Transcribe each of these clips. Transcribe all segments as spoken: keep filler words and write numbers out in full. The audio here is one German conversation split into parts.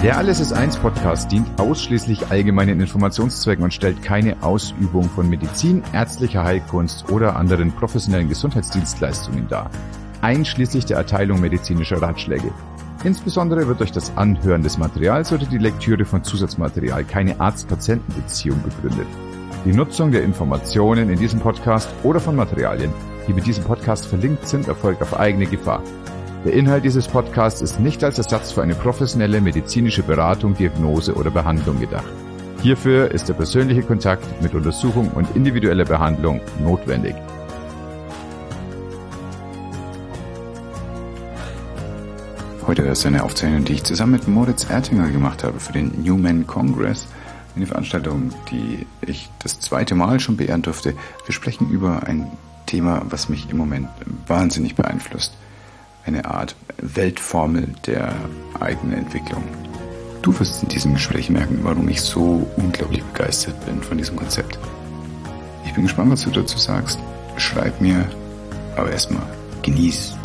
Der Alles ist eins Podcast dient ausschließlich allgemeinen Informationszwecken und stellt keine Ausübung von Medizin, ärztlicher Heilkunst oder anderen professionellen Gesundheitsdienstleistungen dar, einschließlich der Erteilung medizinischer Ratschläge. Insbesondere wird durch das Anhören des Materials oder die Lektüre von Zusatzmaterial keine Arzt-Patienten-Beziehung begründet. Die Nutzung der Informationen in diesem Podcast oder von Materialien, die mit diesem Podcast verlinkt sind, erfolgt auf eigene Gefahr. Der Inhalt dieses Podcasts ist nicht als Ersatz für eine professionelle medizinische Beratung, Diagnose oder Behandlung gedacht. Hierfür ist der persönliche Kontakt mit Untersuchung und individueller Behandlung notwendig. Heute ist eine Aufzeichnung, die ich zusammen mit Moritz Ertinger gemacht habe für den Newman Congress. Eine Veranstaltung, die ich das zweite Mal schon beehren durfte. Wir sprechen über ein Thema, was mich im Moment wahnsinnig beeinflusst. Eine Art Weltformel der eigenen Entwicklung. Du wirst in diesem Gespräch merken, warum ich so unglaublich begeistert bin von diesem Konzept. Ich bin gespannt, was du dazu sagst. Schreib mir, aber erstmal genieß.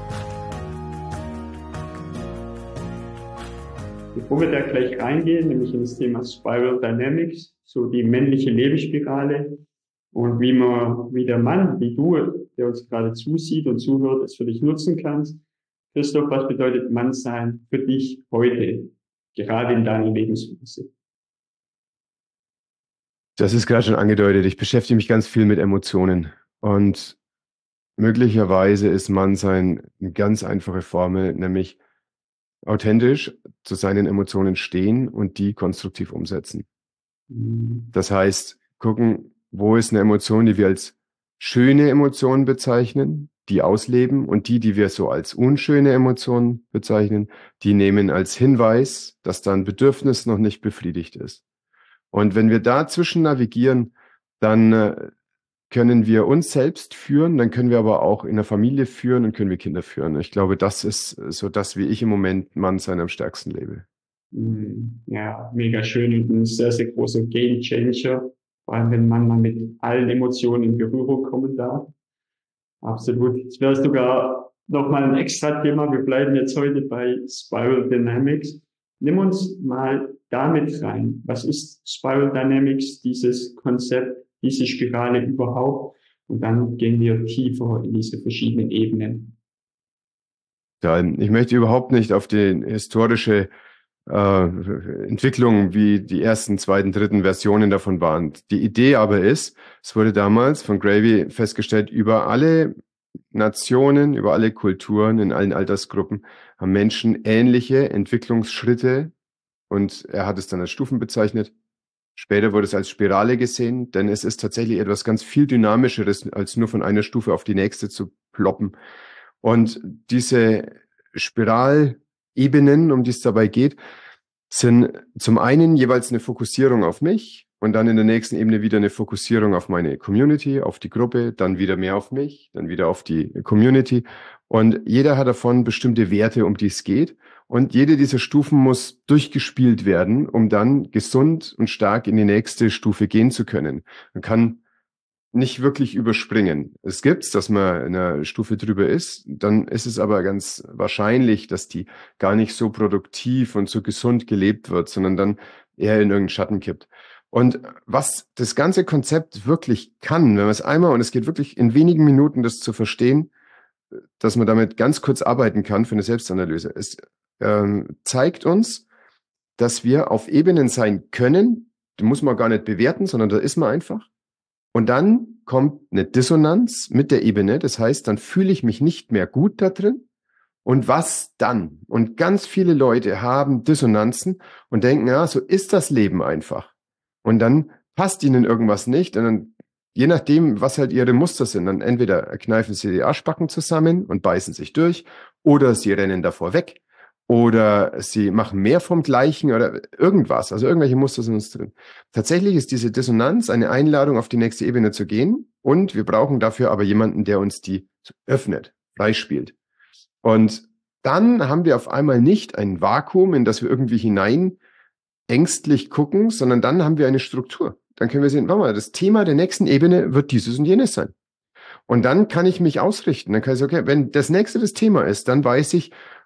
Bevor wir da gleich reingehen, nämlich in das Thema Spiral Dynamics, so die männliche Lebensspirale und wie man, wie der Mann, wie du, der uns gerade zusieht und zuhört, es für dich nutzen kannst. Christoph, was bedeutet Mannsein für dich heute, gerade in deiner Lebensphase? Das ist gerade schon angedeutet. Ich beschäftige mich ganz viel mit Emotionen und möglicherweise ist Mannsein eine ganz einfache Formel, nämlich authentisch zu seinen Emotionen stehen und die konstruktiv umsetzen. Das heißt, gucken, wo ist eine Emotion, die wir als schöne Emotionen bezeichnen, die ausleben, und die, die wir so als unschöne Emotionen bezeichnen, die nehmen als Hinweis, dass da ein Bedürfnis noch nicht befriedigt ist. Und wenn wir dazwischen navigieren, dann äh, können wir uns selbst führen, dann können wir aber auch in der Familie führen und können wir Kinder führen. Ich glaube, das ist so das, wie ich im Moment Mannsein am stärksten lebe. Ja, mega schön und ein sehr, sehr großer Game Changer, vor allem wenn man mal mit allen Emotionen in Berührung kommen darf. Absolut. Jetzt wäre es sogar nochmal ein extra Thema. Wir bleiben jetzt heute bei Spiral Dynamics. Nimm uns mal damit rein. Was ist Spiral Dynamics, dieses Konzept, diese Spirale überhaupt? Und dann gehen wir tiefer in diese verschiedenen Ebenen. Ja, ich möchte überhaupt nicht auf die historische äh, Entwicklung, wie die ersten, zweiten, dritten Versionen davon waren. Die Idee aber ist, es wurde damals von Gravy festgestellt, über alle Nationen, über alle Kulturen, in allen Altersgruppen haben Menschen ähnliche Entwicklungsschritte, und er hat es dann als Stufen bezeichnet. Später wurde es als Spirale gesehen, denn es ist tatsächlich etwas ganz viel Dynamischeres, als nur von einer Stufe auf die nächste zu ploppen. Und diese Spiralebenen, um die es dabei geht, sind zum einen jeweils eine Fokussierung auf mich und dann in der nächsten Ebene wieder eine Fokussierung auf meine Community, auf die Gruppe, dann wieder mehr auf mich, dann wieder auf die Community. Und jeder hat davon bestimmte Werte, um die es geht. Und jede dieser Stufen muss durchgespielt werden, um dann gesund und stark in die nächste Stufe gehen zu können. Man kann nicht wirklich überspringen. Es gibt's, dass man in einer Stufe drüber ist, dann ist es aber ganz wahrscheinlich, dass die gar nicht so produktiv und so gesund gelebt wird, sondern dann eher in irgendeinen Schatten kippt. Und was das ganze Konzept wirklich kann, wenn man es einmal, und es geht wirklich in wenigen Minuten, das zu verstehen, dass man damit ganz kurz arbeiten kann für eine Selbstanalyse, es ähm, zeigt uns, dass wir auf Ebenen sein können, die muss man gar nicht bewerten, sondern da ist man einfach. Und dann kommt eine Dissonanz mit der Ebene, das heißt, dann fühle ich mich nicht mehr gut da drin. Und was dann? Und ganz viele Leute haben Dissonanzen und denken, ja, so ist das Leben einfach. Und dann passt ihnen irgendwas nicht. Und dann, je nachdem, was halt ihre Muster sind, dann entweder kneifen sie die Arschbacken zusammen und beißen sich durch, oder sie rennen davor weg, oder sie machen mehr vom Gleichen oder irgendwas. Also irgendwelche Muster sind uns drin. Tatsächlich ist diese Dissonanz eine Einladung, auf die nächste Ebene zu gehen. Und wir brauchen dafür aber jemanden, der uns die öffnet, freispielt. Und dann haben wir auf einmal nicht ein Vakuum, in das wir irgendwie hinein ängstlich gucken, sondern dann haben wir eine Struktur. Dann können wir sehen, warte mal, das Thema der nächsten Ebene wird dieses und jenes sein. Und dann kann ich mich ausrichten. Dann kann ich sagen, okay, wenn das nächste das Thema ist, dann weiß ich,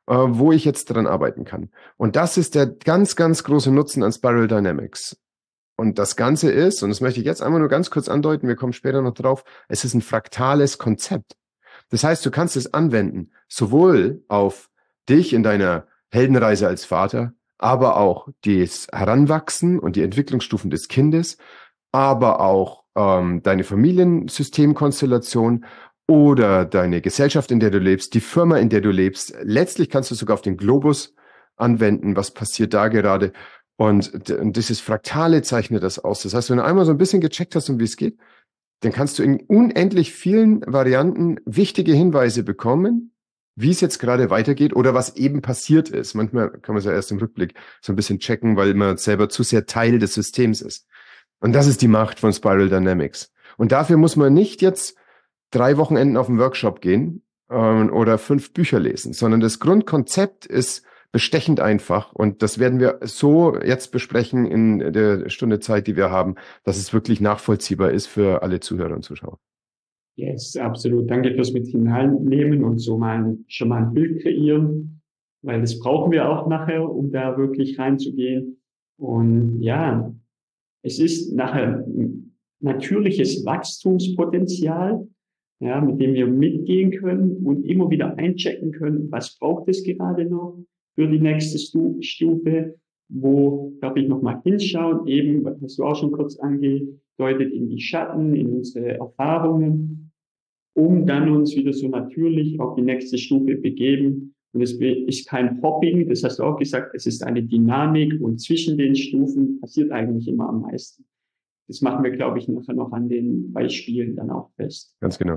äh, wo ich jetzt dran arbeiten kann. Und das ist der ganz, ganz große Nutzen an Spiral Dynamics. Und das Ganze ist, und das möchte ich jetzt einmal nur ganz kurz andeuten, wir kommen später noch drauf, es ist ein fraktales Konzept. Das heißt, du kannst es anwenden, sowohl auf dich in deiner Heldenreise als Vater, aber auch das Heranwachsen und die Entwicklungsstufen des Kindes, aber auch ähm, deine Familiensystemkonstellation oder deine Gesellschaft, in der du lebst, die Firma, in der du lebst. Letztlich kannst du sogar auf den Globus anwenden, was passiert da gerade. Und, und dieses Fraktale zeichnet das aus. Das heißt, wenn du einmal so ein bisschen gecheckt hast, um wie es geht, dann kannst du in unendlich vielen Varianten wichtige Hinweise bekommen, wie es jetzt gerade weitergeht oder was eben passiert ist. Manchmal kann man es ja erst im Rückblick so ein bisschen checken, weil man selber zu sehr Teil des Systems ist. Und das ist die Macht von Spiral Dynamics. Und dafür muss man nicht jetzt drei Wochenenden auf einen Workshop gehen ähm, oder fünf Bücher lesen, sondern das Grundkonzept ist bestechend einfach. Und das werden wir so jetzt besprechen in der Stunde Zeit, die wir haben, dass es wirklich nachvollziehbar ist für alle Zuhörer und Zuschauer. Yes, absolut. Danke fürs mit hineinnehmen und so mal schon mal ein Bild kreieren, weil das brauchen wir auch nachher, um da wirklich reinzugehen. Und ja, es ist nachher ein natürliches Wachstumspotenzial, ja, mit dem wir mitgehen können und immer wieder einchecken können, was braucht es gerade noch für die nächste Stufe, wo darf ich nochmal hinschauen, eben, was du auch schon kurz angedeutet, in die Schatten, in unsere Erfahrungen, um dann uns wieder so natürlich auf die nächste Stufe begeben. Und es ist kein Hopping, das hast du auch gesagt, es ist eine Dynamik und zwischen den Stufen passiert eigentlich immer am meisten. Das machen wir, glaube ich, nachher noch an den Beispielen dann auch fest. Ganz genau.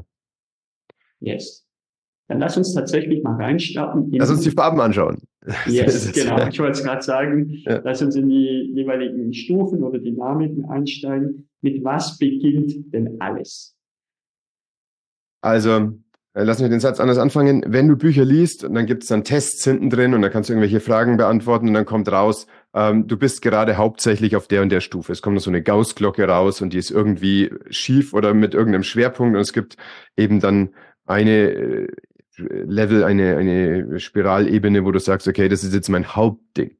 Yes. Dann lass uns tatsächlich mal reinstarten. Lass uns die Farben anschauen. Yes, genau. Ich wollte es gerade sagen. Ja. Lass uns in die jeweiligen Stufen oder Dynamiken einsteigen. Mit was beginnt denn alles? Also, lass mich den Satz anders anfangen. Wenn du Bücher liest, dann gibt es dann Tests hinten drin und dann kannst du irgendwelche Fragen beantworten und dann kommt raus, ähm, du bist gerade hauptsächlich auf der und der Stufe. Es kommt noch so eine Gaußglocke raus und die ist irgendwie schief oder mit irgendeinem Schwerpunkt und es gibt eben dann eine äh, Level, eine, eine Spiralebene, wo du sagst, okay, das ist jetzt mein Hauptding.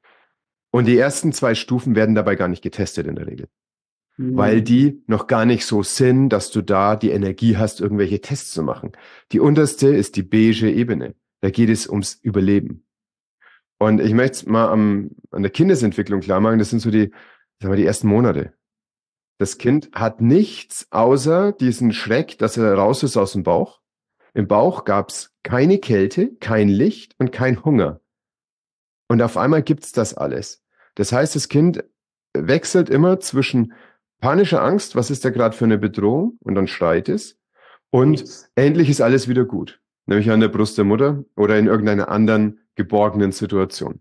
Und die ersten zwei Stufen werden dabei gar nicht getestet in der Regel. Mhm. Weil die noch gar nicht so sind, dass du da die Energie hast, irgendwelche Tests zu machen. Die unterste ist die beige Ebene. Da geht es ums Überleben. Und ich möchte es mal am, an der Kindesentwicklung klar machen, das sind so die, sagen wir, die ersten Monate. Das Kind hat nichts außer diesen Schreck, dass er raus ist aus dem Bauch. Im Bauch gab es keine Kälte, kein Licht und kein Hunger. Und auf einmal gibt's das alles. Das heißt, das Kind wechselt immer zwischen panischer Angst, was ist da gerade für eine Bedrohung, und dann schreit es, und yes. endlich ist alles wieder gut, nämlich an der Brust der Mutter oder in irgendeiner anderen geborgenen Situation.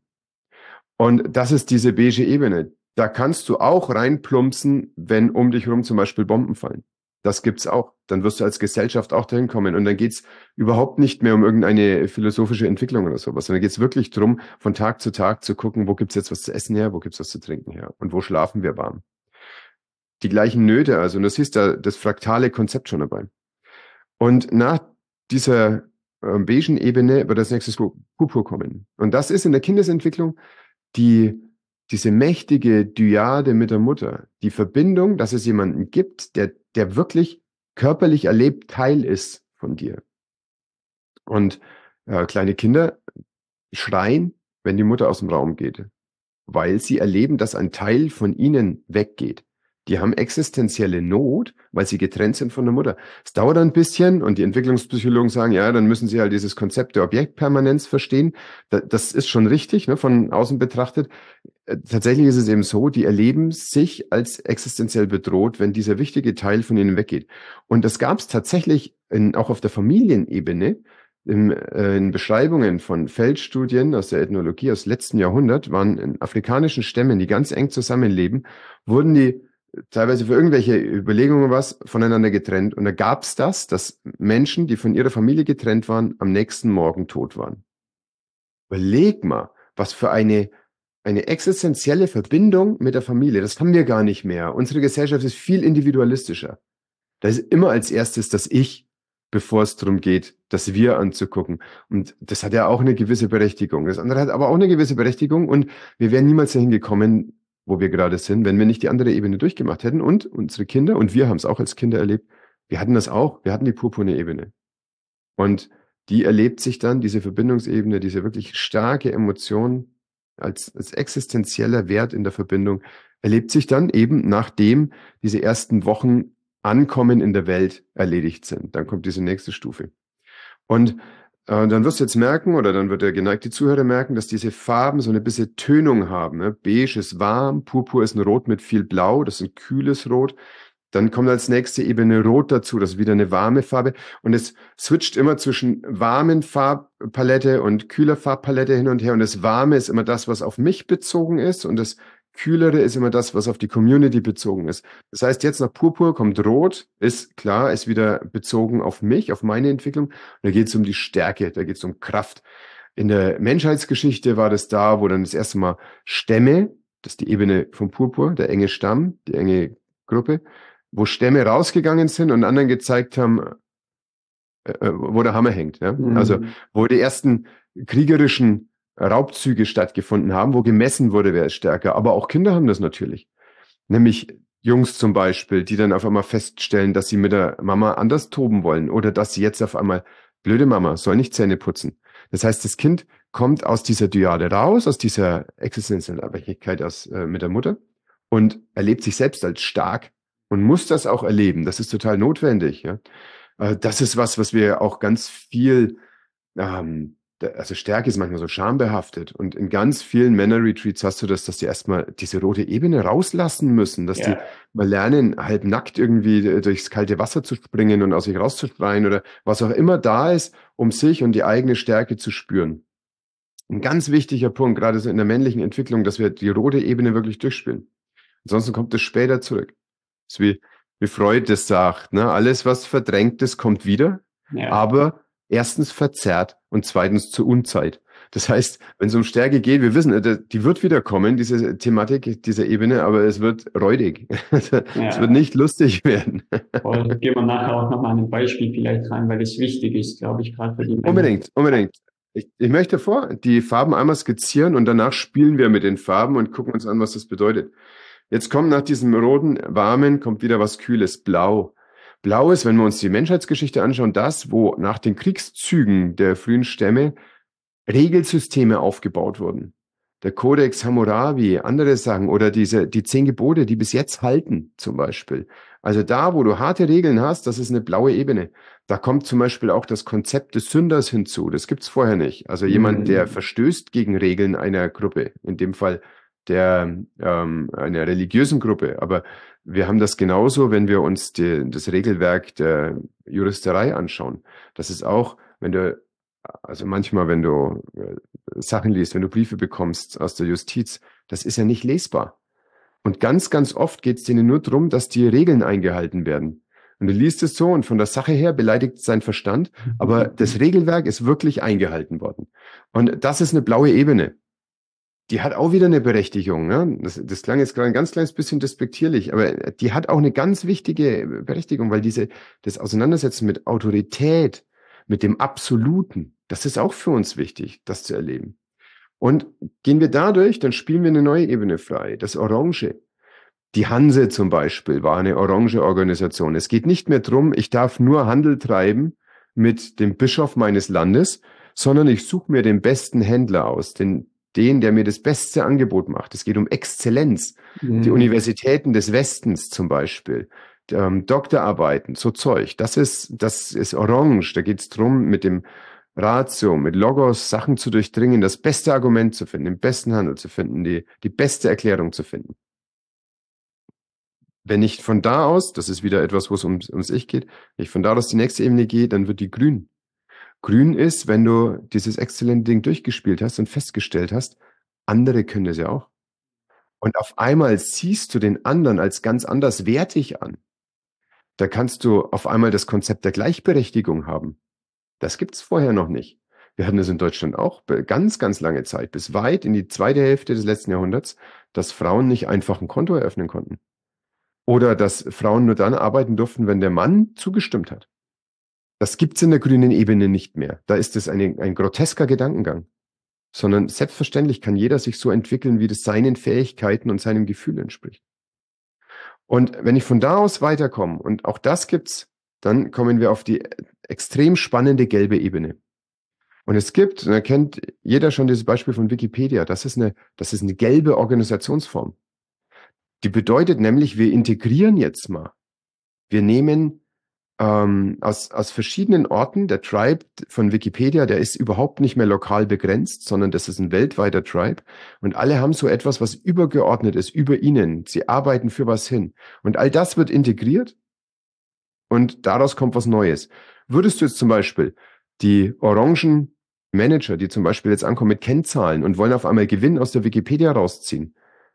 Und das ist diese beige Ebene. Da kannst du auch reinplumpsen, wenn um dich herum zum Beispiel Bomben fallen. Das gibt's auch. Dann wirst du als Gesellschaft auch dahin kommen. Und dann geht's überhaupt nicht mehr um irgendeine philosophische Entwicklung oder sowas, sondern geht's wirklich drum, von Tag zu Tag zu gucken, wo gibt's jetzt was zu essen her, wo gibt's was zu trinken her und wo schlafen wir warm. Die gleichen Nöte, also, und du siehst da das fraktale Konzept schon dabei. Und nach dieser äh, beigen Ebene wird das nächste Purpur kommen. Und das ist in der Kindesentwicklung die diese mächtige Dyade mit der Mutter, die Verbindung, dass es jemanden gibt, der, der wirklich körperlich erlebt Teil ist von dir. Und äh, kleine Kinder schreien, wenn die Mutter aus dem Raum geht, weil sie erleben, dass ein Teil von ihnen weggeht. Die haben existenzielle Not, weil sie getrennt sind von der Mutter. Es dauert ein bisschen und die Entwicklungspsychologen sagen, ja, dann müssen sie halt dieses Konzept der Objektpermanenz verstehen. Das ist schon richtig, ne, von außen betrachtet. Tatsächlich ist es eben so, die erleben sich als existenziell bedroht, wenn dieser wichtige Teil von ihnen weggeht. Und das gab es tatsächlich in, auch auf der Familienebene. In, äh, in Beschreibungen von Feldstudien aus der Ethnologie aus letzten Jahrhundert waren in afrikanischen Stämmen, die ganz eng zusammenleben, wurden die teilweise für irgendwelche Überlegungen was voneinander getrennt. Und da gab es das, dass Menschen, die von ihrer Familie getrennt waren, am nächsten Morgen tot waren. Überleg mal, was für eine, eine existenzielle Verbindung mit der Familie. Das haben wir gar nicht mehr. Unsere Gesellschaft ist viel individualistischer. Da ist immer als erstes das Ich. bevor es darum geht, das Wir anzugucken. Und das hat ja auch eine gewisse Berechtigung. Das andere hat aber auch eine gewisse Berechtigung und wir wären niemals dahin gekommen, wo wir gerade sind, wenn wir nicht die andere Ebene durchgemacht hätten. Und unsere Kinder, und wir haben es auch als Kinder erlebt, wir hatten das auch, wir hatten die purpurne Ebene. Und die erlebt sich dann, diese Verbindungsebene, diese wirklich starke Emotion als, als existenzieller Wert in der Verbindung, erlebt sich dann eben, nachdem diese ersten Wochen Ankommen in der Welt erledigt sind. Dann kommt diese nächste Stufe. Und äh, dann wirst du jetzt merken, oder dann wird der geneigte Zuhörer merken, dass diese Farben so eine bisschen Tönung haben. Ne? Beige ist warm, Purpur ist ein Rot mit viel Blau, das ist ein kühles Rot. Dann kommt als nächste Ebene Rot dazu, das ist wieder eine warme Farbe. Und es switcht immer zwischen warmen Farbpalette und kühler Farbpalette hin und her. Und das Warme ist immer das, was auf mich bezogen ist. Und das Kühlere ist immer das, was auf die Community bezogen ist. Das heißt, jetzt nach Purpur kommt Rot, ist klar, ist wieder bezogen auf mich, auf meine Entwicklung. Und da geht es um die Stärke, da geht es um Kraft. In der Menschheitsgeschichte war das da, wo dann das erste Mal Stämme, das ist die Ebene vom Purpur, der enge Stamm, die enge Gruppe, wo Stämme rausgegangen sind und anderen gezeigt haben, äh, wo der Hammer hängt. Ja? Mhm. Also wo die ersten kriegerischen Raubzüge stattgefunden haben, wo gemessen wurde, wer ist stärker. Aber auch Kinder haben das natürlich. Nämlich Jungs zum Beispiel, die dann auf einmal feststellen, dass sie mit der Mama anders toben wollen oder dass sie jetzt auf einmal, blöde Mama, soll nicht Zähne putzen. Das heißt, das Kind kommt aus dieser Dyade raus, aus dieser existenziellen Abhängigkeit aus, äh, mit der Mutter und erlebt sich selbst als stark und muss das auch erleben. Das ist total notwendig. Ja? Äh, das ist was, was wir auch ganz viel ähm, also Stärke ist manchmal so schambehaftet und in ganz vielen Männer-Retreats hast du das, dass die erstmal diese rote Ebene rauslassen müssen, dass ja. die mal lernen, halb nackt irgendwie durchs kalte Wasser zu springen und aus sich rauszuschreien oder was auch immer da ist, um sich und die eigene Stärke zu spüren. Ein ganz wichtiger Punkt, gerade so in der männlichen Entwicklung, dass wir die rote Ebene wirklich durchspielen. Ansonsten kommt es später zurück. Das ist wie, wie Freud das sagt, ne? Alles, was verdrängt ist, kommt wieder, ja. aber erstens verzerrt und zweitens zur Unzeit. Das heißt, wenn es um Stärke geht, wir wissen, die wird wieder kommen, diese Thematik, diese Ebene, aber es wird räudig. Es ja. wird nicht lustig werden. Und gehen wir nachher auch nochmal ein Beispiel vielleicht rein, weil es wichtig ist, glaube ich, gerade für die Männer. Unbedingt, unbedingt. Ich, ich möchte vor, die Farben einmal skizzieren und danach spielen wir mit den Farben und gucken uns an, was das bedeutet. Jetzt kommt nach diesem roten, warmen, kommt wieder was Kühles, Blau. Blau ist, wenn wir uns die Menschheitsgeschichte anschauen, das, wo nach den Kriegszügen der frühen Stämme Regelsysteme aufgebaut wurden. Der Codex Hammurabi, andere Sachen oder diese, die zehn Gebote, die bis jetzt halten, zum Beispiel. Also da, wo du harte Regeln hast, das ist eine blaue Ebene. Da kommt zum Beispiel auch das Konzept des Sünders hinzu. Das gibt's vorher nicht. Also jemand, der verstößt gegen Regeln einer Gruppe, in dem Fall der ähm, einer religiösen Gruppe. Aber wir haben das genauso, wenn wir uns die, das Regelwerk der Juristerei anschauen. Das ist auch, wenn du, also manchmal, wenn du äh, Sachen liest, wenn du Briefe bekommst aus der Justiz, das ist ja nicht lesbar. Und ganz, ganz oft geht es denen nur darum, dass die Regeln eingehalten werden. Und du liest es so und von der Sache her beleidigt sein Verstand, aber das Regelwerk ist wirklich eingehalten worden. Und das ist eine blaue Ebene. Die hat auch wieder eine Berechtigung. Ne? Das, das klang jetzt gerade ein ganz kleines bisschen despektierlich, aber die hat auch eine ganz wichtige Berechtigung, weil diese das Auseinandersetzen mit Autorität, mit dem Absoluten, das ist auch für uns wichtig, das zu erleben. Und gehen wir dadurch, dann spielen wir eine neue Ebene frei, das Orange. Die Hanse zum Beispiel war eine orange Organisation. Es geht nicht mehr drum, ich darf nur Handel treiben mit dem Bischof meines Landes, sondern ich suche mir den besten Händler aus, den den, der mir das beste Angebot macht. Es geht um Exzellenz. Mhm. Die Universitäten des Westens zum Beispiel, ähm, Doktorarbeiten, so Zeug. Das ist, das ist orange. Da geht es drum, mit dem Ratio, mit Logos Sachen zu durchdringen, das beste Argument zu finden, den besten Handel zu finden, die, die beste Erklärung zu finden. Wenn ich von da aus, das ist wieder etwas, wo es ums, ums Ich geht, wenn ich von da aus die nächste Ebene gehe, dann wird die grün. Grün ist, wenn du dieses exzellente Ding durchgespielt hast und festgestellt hast, andere können das ja auch. Und auf einmal siehst du den anderen als ganz anders wertig an. Da kannst du auf einmal das Konzept der Gleichberechtigung haben. Das gibt's vorher noch nicht. Wir hatten es in Deutschland auch ganz, ganz lange Zeit, bis weit in die zweite Hälfte des letzten Jahrhunderts, dass Frauen nicht einfach ein Konto eröffnen konnten. Oder dass Frauen nur dann arbeiten durften, wenn der Mann zugestimmt hat. Das gibt's in der grünen Ebene nicht mehr. Da ist es eine, ein grotesker Gedankengang. Sondern selbstverständlich kann jeder sich so entwickeln, wie das seinen Fähigkeiten und seinem Gefühl entspricht. Und wenn ich von da aus weiterkomme, und auch das gibt's, dann kommen wir auf die extrem spannende gelbe Ebene. Und es gibt, und da kennt jeder schon dieses Beispiel von Wikipedia, das ist eine, das ist eine gelbe Organisationsform. Die bedeutet nämlich, wir integrieren jetzt mal. Wir nehmen ähm, aus, aus verschiedenen Orten, der Tribe von Wikipedia, der ist überhaupt nicht mehr lokal begrenzt, sondern das ist ein weltweiter Tribe. Und alle haben so etwas, was übergeordnet ist, über ihnen. Sie arbeiten für was hin. Und all das wird integriert und daraus kommt was Neues. Würdest du jetzt zum Beispiel die orangen Manager, die zum Beispiel jetzt ankommen mit Kennzahlen und wollen auf einmal Gewinn aus der Wikipedia rausziehen,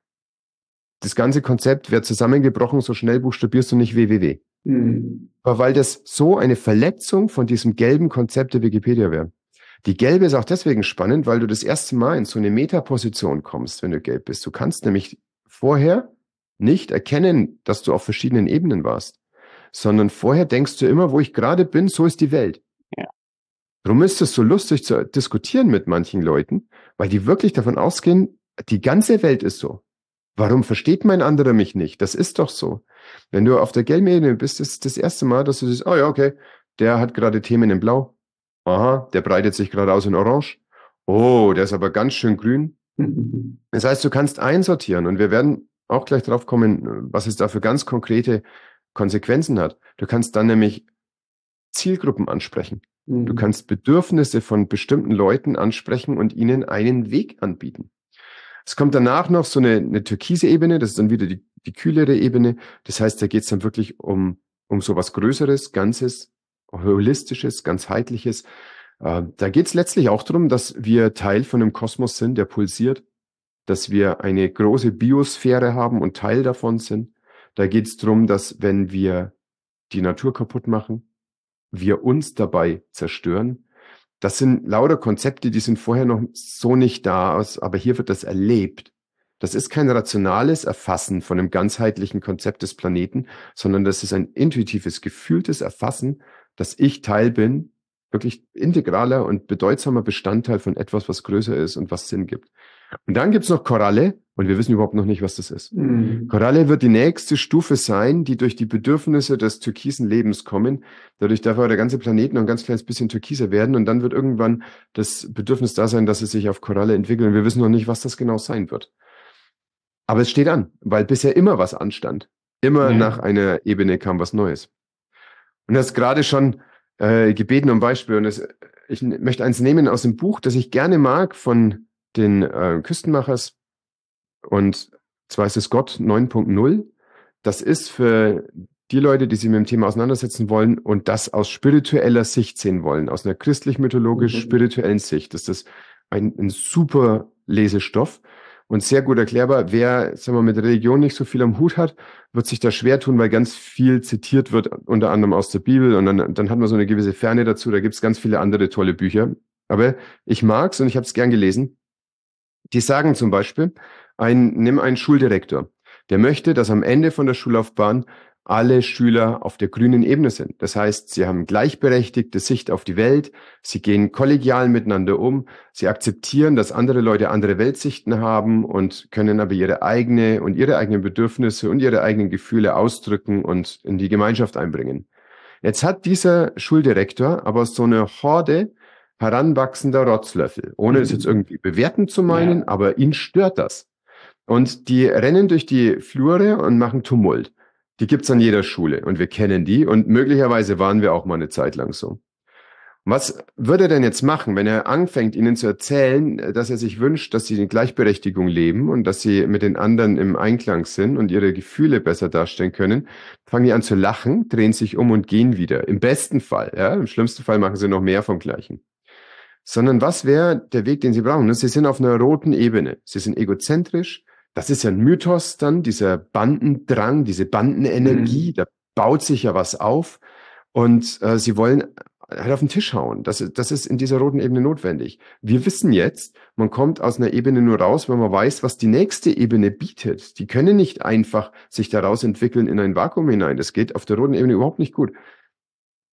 das ganze Konzept wird zusammengebrochen, so schnell buchstabierst du nicht www. Mhm. Aber weil das so eine Verletzung von diesem gelben Konzept der Wikipedia wäre. Die gelbe ist auch deswegen spannend, weil du das erste Mal in so eine Metaposition kommst, wenn du gelb bist. Du kannst nämlich vorher nicht erkennen, dass du auf verschiedenen Ebenen warst, sondern vorher denkst du immer, wo ich gerade bin, so ist die Welt. Ja. Darum ist es so lustig zu diskutieren mit manchen Leuten, weil die wirklich davon ausgehen, die ganze Welt ist so. Warum versteht mein anderer mich nicht? Das ist doch so. Wenn du auf der gelben Ebene bist, ist das erste Mal, dass du siehst, oh ja, okay, der hat gerade Themen in Blau. Aha, der breitet sich gerade aus in Orange. Oh, der ist aber ganz schön grün. Das heißt, du kannst einsortieren und wir werden auch gleich drauf kommen, was es da für ganz konkrete Konsequenzen hat. Du kannst dann nämlich Zielgruppen ansprechen. Mhm. Du kannst Bedürfnisse von bestimmten Leuten ansprechen und ihnen einen Weg anbieten. Es kommt danach noch so eine, eine türkise Ebene, das ist dann wieder die, die kühlere Ebene. Das heißt, da geht es dann wirklich um, um so was Größeres, Ganzes, Holistisches, ganzheitliches. Äh, da geht es letztlich auch darum, dass wir Teil von einem Kosmos sind, der pulsiert, dass wir eine große Biosphäre haben und Teil davon sind. Da geht es darum, dass wenn wir die Natur kaputt machen, wir uns dabei zerstören. Das sind lauter Konzepte, die sind vorher noch so nicht da, aber hier wird das erlebt. Das ist kein rationales Erfassen von einem ganzheitlichen Konzept des Planeten, sondern das ist ein intuitives, gefühltes Erfassen, dass ich Teil bin, wirklich integraler und bedeutsamer Bestandteil von etwas, was größer ist und was Sinn gibt. Und dann gibt's noch Koralle und wir wissen überhaupt noch nicht, was das ist. Mhm. Koralle wird die nächste Stufe sein, die durch die Bedürfnisse des türkisen Lebens kommen. Dadurch darf aber der ganze Planet noch ein ganz kleines bisschen türkiser werden und dann wird irgendwann das Bedürfnis da sein, dass es sich auf Koralle entwickelt. Und wir wissen noch nicht, was das genau sein wird. Aber es steht an, weil bisher immer was anstand. Immer ja. Nach einer Ebene kam was Neues. Und das gerade schon äh, gebeten um Beispiel. Und das, ich möchte eins nehmen aus dem Buch, das ich gerne mag von den äh, Küstenmachers, und zwar ist es Gott neun Punkt null. Das ist für die Leute, die sich mit dem Thema auseinandersetzen wollen und das aus spiritueller Sicht sehen wollen, aus einer christlich-mythologisch-spirituellen Sicht. Das ist ein, ein super Lesestoff und sehr gut erklärbar. Wer, sagen wir, mit Religion nicht so viel am Hut hat, wird sich da schwer tun, weil ganz viel zitiert wird, unter anderem aus der Bibel, und dann, dann hat man so eine gewisse Ferne dazu. Da gibt es ganz viele andere tolle Bücher. Aber ich mag's und ich habe es gern gelesen. Die sagen zum Beispiel, ein, nimm einen Schuldirektor, der möchte, dass am Ende von der Schullaufbahn alle Schüler auf der grünen Ebene sind. Das heißt, sie haben gleichberechtigte Sicht auf die Welt, sie gehen kollegial miteinander um, sie akzeptieren, dass andere Leute andere Weltsichten haben und können aber ihre eigene und ihre eigenen Bedürfnisse und ihre eigenen Gefühle ausdrücken und in die Gemeinschaft einbringen. Jetzt hat dieser Schuldirektor aber so eine Horde heranwachsender Rotzlöffel, ohne es jetzt irgendwie bewerten zu meinen, ja. Aber ihn stört das. Und die rennen durch die Flure und machen Tumult. Die gibt's an jeder Schule und wir kennen die und möglicherweise waren wir auch mal eine Zeit lang so. Was würde er denn jetzt machen, wenn er anfängt, ihnen zu erzählen, dass er sich wünscht, dass sie in Gleichberechtigung leben und dass sie mit den anderen im Einklang sind und ihre Gefühle besser darstellen können? Fangen die an zu lachen, drehen sich um und gehen wieder. Im besten Fall, ja, im schlimmsten Fall machen sie noch mehr vom Gleichen. Sondern was wäre der Weg, den sie brauchen? Sie sind auf einer roten Ebene. Sie sind egozentrisch. Das ist ja ein Mythos dann, dieser Bandendrang, diese Bandenenergie. Mhm. Da baut sich ja was auf. Und äh, sie wollen halt auf den Tisch hauen. Das, das ist in dieser roten Ebene notwendig. Wir wissen jetzt, man kommt aus einer Ebene nur raus, wenn man weiß, was die nächste Ebene bietet. Die können nicht einfach sich daraus entwickeln in ein Vakuum hinein. Das geht auf der roten Ebene überhaupt nicht gut.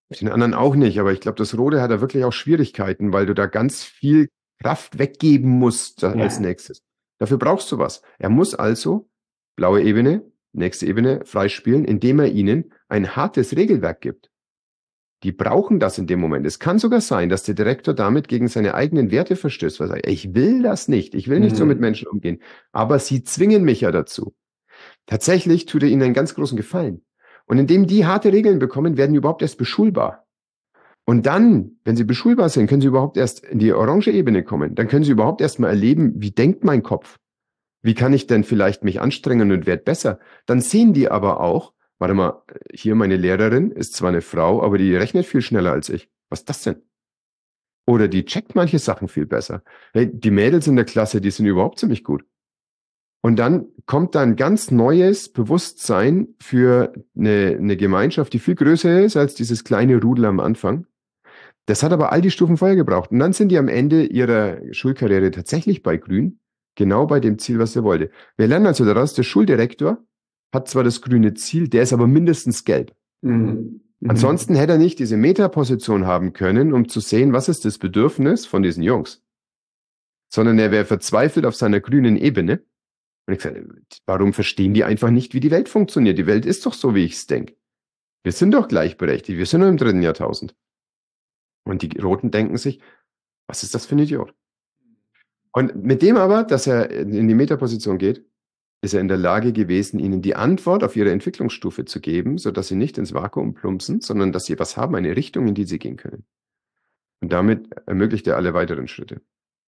Mit den anderen auch nicht, aber ich glaube, das Rote hat da wirklich auch Schwierigkeiten, weil du da ganz viel Kraft weggeben musst ja. als nächstes. Dafür brauchst du was. Er muss also blaue Ebene, nächste Ebene freispielen, indem er ihnen ein hartes Regelwerk gibt. Die brauchen das in dem Moment. Es kann sogar sein, dass der Direktor damit gegen seine eigenen Werte verstößt, weil er sagt, ich will das nicht, ich will nicht mhm. so mit Menschen umgehen, aber sie zwingen mich ja dazu. Tatsächlich tut er ihnen einen ganz großen Gefallen. Und indem die harte Regeln bekommen, werden die überhaupt erst beschulbar. Und dann, wenn sie beschulbar sind, können sie überhaupt erst in die orange Ebene kommen. Dann können sie überhaupt erst mal erleben, wie denkt mein Kopf? Wie kann ich denn vielleicht mich anstrengen und werde besser? Dann sehen die aber auch, warte mal, hier meine Lehrerin ist zwar eine Frau, aber die rechnet viel schneller als ich. Was ist das denn? Oder die checkt manche Sachen viel besser. Hey, die Mädels in der Klasse, die sind überhaupt ziemlich gut. Und dann kommt da ein ganz neues Bewusstsein für eine, eine Gemeinschaft, die viel größer ist als dieses kleine Rudel am Anfang. Das hat aber all die Stufen vorher gebraucht. Und dann sind die am Ende ihrer Schulkarriere tatsächlich bei Grün, genau bei dem Ziel, was er wollte. Wir lernen also daraus, der Schuldirektor hat zwar das grüne Ziel, der ist aber mindestens gelb. Mhm. Mhm. Ansonsten hätte er nicht diese Metaposition haben können, um zu sehen, was ist das Bedürfnis von diesen Jungs. Sondern er wäre verzweifelt auf seiner grünen Ebene. Und ich sage, warum verstehen die einfach nicht, wie die Welt funktioniert? Die Welt ist doch so, wie ich es denke. Wir sind doch gleichberechtigt, wir sind nur im dritten Jahrtausend. Und die Roten denken sich, was ist das für ein Idiot? Und mit dem aber, dass er in die Metaposition geht, ist er in der Lage gewesen, ihnen die Antwort auf ihre Entwicklungsstufe zu geben, sodass sie nicht ins Vakuum plumpsen, sondern dass sie was haben, eine Richtung, in die sie gehen können. Und damit ermöglicht er alle weiteren Schritte.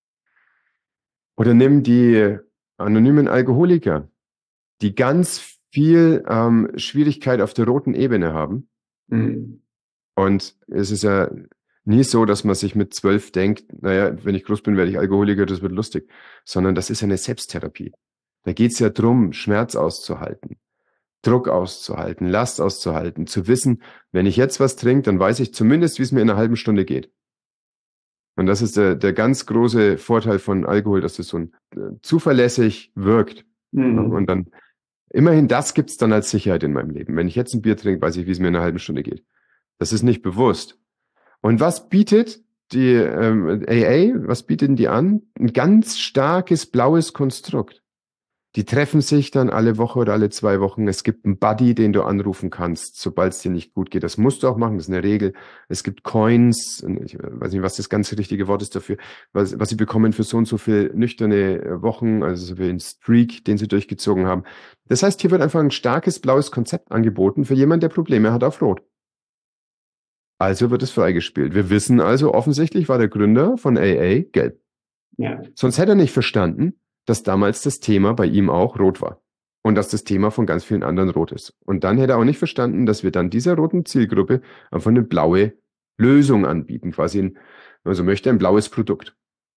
Oder nimm die anonymen Alkoholiker, die ganz viel ähm, Schwierigkeit auf der roten Ebene haben. Mhm. Und es ist ja nie so, dass man sich mit zwölf denkt, naja, wenn ich groß bin, werde ich Alkoholiker, das wird lustig. Sondern das ist eine Selbsttherapie. Da geht es ja drum, Schmerz auszuhalten, Druck auszuhalten, Last auszuhalten, zu wissen, wenn ich jetzt was trinke, dann weiß ich zumindest, wie es mir in einer halben Stunde geht. Und das ist der, der ganz große Vorteil von Alkohol, dass es so ein, äh, zuverlässig wirkt. Mhm. Und dann, immerhin das gibt's dann als Sicherheit in meinem Leben. Wenn ich jetzt ein Bier trinke, weiß ich, wie es mir in einer halben Stunde geht. Das ist nicht bewusst. Und was bietet die ähm, A A, was bieten die an? Ein ganz starkes blaues Konstrukt. Die treffen sich dann alle Woche oder alle zwei Wochen. Es gibt einen Buddy, den du anrufen kannst, sobald es dir nicht gut geht. Das musst du auch machen, das ist eine Regel. Es gibt Coins, ich weiß nicht, was das ganz richtige Wort ist dafür, was, was sie bekommen für so und so viele nüchterne Wochen, also so für den Streak, den sie durchgezogen haben. Das heißt, hier wird einfach ein starkes blaues Konzept angeboten für jemanden, der Probleme hat auf Rot. Also wird es freigespielt. Wir wissen also, offensichtlich war der Gründer von A A gelb. Ja. Sonst hätte er nicht verstanden, dass damals das Thema bei ihm auch rot war und dass das Thema von ganz vielen anderen rot ist. Und dann hätte er auch nicht verstanden, dass wir dann dieser roten Zielgruppe einfach eine blaue Lösung anbieten, quasi ein, wenn man so möchte, ein blaues Produkt.